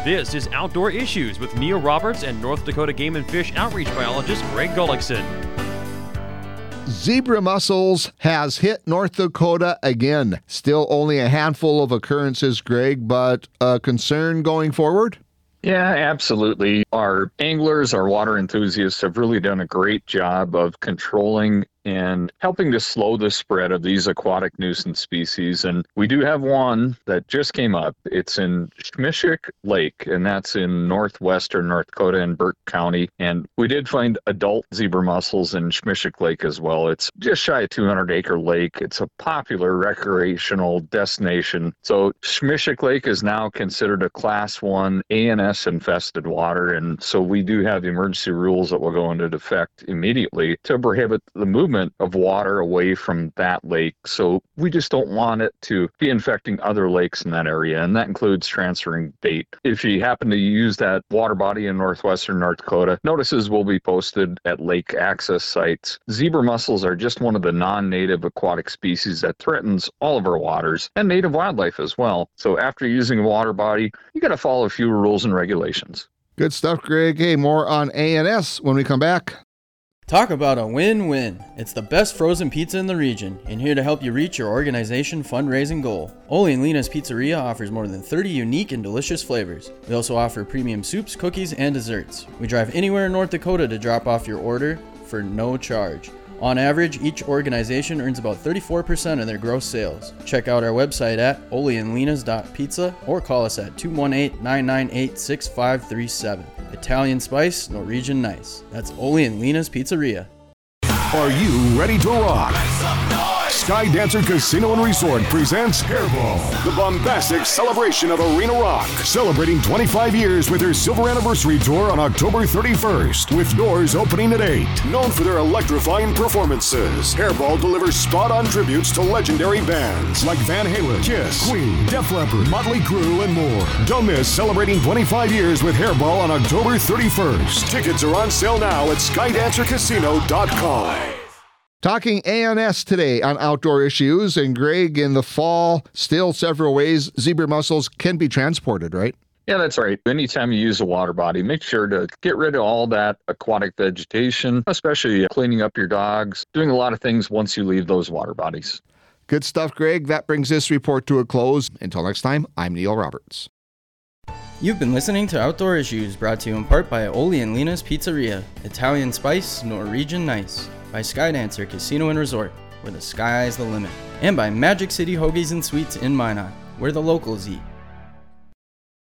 This is Outdoor Issues with Neil Roberts and North Dakota Game and Fish Outreach Biologist Greg Gullickson. Zebra mussels has hit North Dakota again. Still only a handful of occurrences, Greg, but a concern going forward? Yeah, absolutely. Our anglers, our water enthusiasts have really done a great job of controlling and helping to slow the spread of these aquatic nuisance species. And we do have one that just came up. It's in Schmishik Lake, and that's in northwestern North Dakota in Burke County. And we did find adult zebra mussels in Schmishik Lake as well. It's just shy of 200-acre lake. It's a popular recreational destination. So Schmishik Lake is now considered a Class 1 ANS infested water. And so we do have emergency rules that will go into effect immediately to prohibit the movement of water away from that lake. So we just don't want it to be infecting other lakes in that area, and that includes transferring bait. If you happen to use that water body in northwestern North Dakota, notices will be posted at lake access sites. Zebra mussels are just one of the non-native aquatic species that threatens all of our waters and native wildlife as well. So after using a water body, you got to follow a few rules and regulations. Good stuff, Greg. Hey, more on ANS when we come back. Talk about a win-win. It's the best frozen pizza in the region, and here to help you reach your organization fundraising goal. Ole and Lena's Pizzeria offers more than 30 unique and delicious flavors. We also offer premium soups, cookies, and desserts. We drive anywhere in North Dakota to drop off your order for no charge. On average, each organization earns about 34% of their gross sales. Check out our website at oleandlenas.pizza or call us at 218-998-6537. Italian spice, Norwegian nice. That's Ole and Lena's Pizzeria. Are you ready to rock? Sky Dancer Casino and Resort presents Hairball, the bombastic celebration of Arena Rock, celebrating 25 years with their silver anniversary tour on October 31st, with doors opening at 8. Known for their electrifying performances, Hairball delivers spot-on tributes to legendary bands like Van Halen, Kiss, Queen, Def Leppard, Motley Crue, and more. Don't miss celebrating 25 years with Hairball on October 31st. Tickets are on sale now at skydancercasino.com. Talking ANS today on Outdoor Issues, and Greg, in the fall, still several ways zebra mussels can be transported, right? Yeah, that's right. Anytime you use a water body, make sure to get rid of all that aquatic vegetation, especially cleaning up your dogs, doing a lot of things once you leave those water bodies. Good stuff, Greg. That brings this report to a close. Until next time, I'm Neil Roberts. You've been listening to Outdoor Issues, brought to you in part by Ole and Lena's Pizzeria, Italian spice, Norwegian nice, by Sky Dancer Casino and Resort, where the sky's the limit, and by Magic City Hoagies and Sweets in Minot, where the locals eat.